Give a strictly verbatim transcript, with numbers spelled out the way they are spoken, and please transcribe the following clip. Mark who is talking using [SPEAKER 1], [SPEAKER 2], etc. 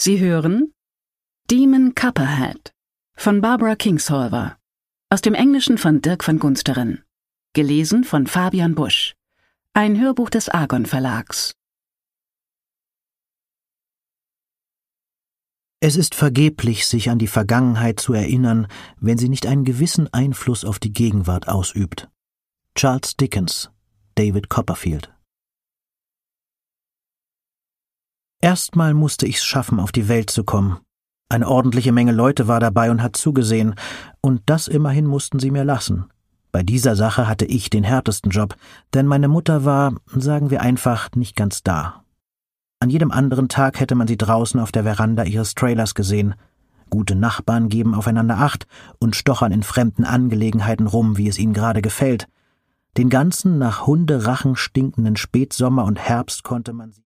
[SPEAKER 1] Sie hören Demon Copperhead von Barbara Kingsolver, aus dem Englischen von Dirk van Gunsteren, gelesen von Fabian Busch, ein Hörbuch des Argon Verlags.
[SPEAKER 2] Es ist vergeblich, sich an die Vergangenheit zu erinnern, wenn sie nicht einen gewissen Einfluss auf die Gegenwart ausübt. Charles Dickens, David Copperfield. Erstmal musste ich's schaffen, auf die Welt zu kommen. Eine ordentliche Menge Leute war dabei und hat zugesehen, und das immerhin mussten sie mir lassen. Bei dieser Sache hatte ich den härtesten Job, denn meine Mutter war, sagen wir einfach, nicht ganz da. An jedem anderen Tag hätte man sie draußen auf der Veranda ihres Trailers gesehen. Gute Nachbarn geben aufeinander Acht und stochern in fremden Angelegenheiten rum, wie es ihnen gerade gefällt. Den ganzen nach Hunderachen stinkenden Spätsommer und Herbst konnte man sie